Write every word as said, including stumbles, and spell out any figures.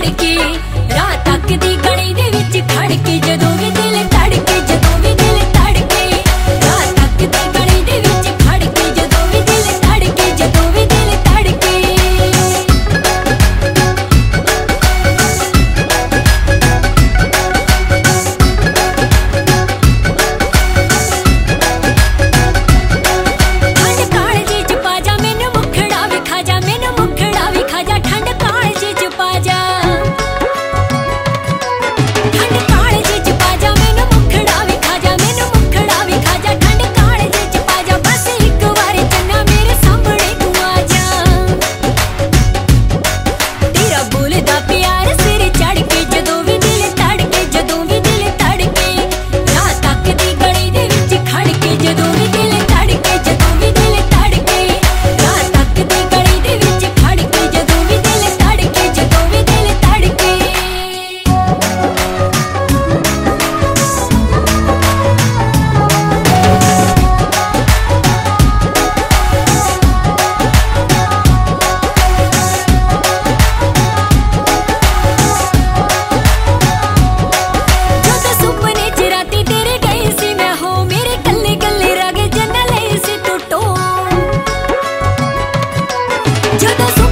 धड़के रात तक दी गली दे विच खड़के जदों भी दिल धड़के जदों भी दिल धड़के रात तक दी गली दे विच खड़के जदों भी दिल धड़के जदों भी दिल धड़के Yo no soy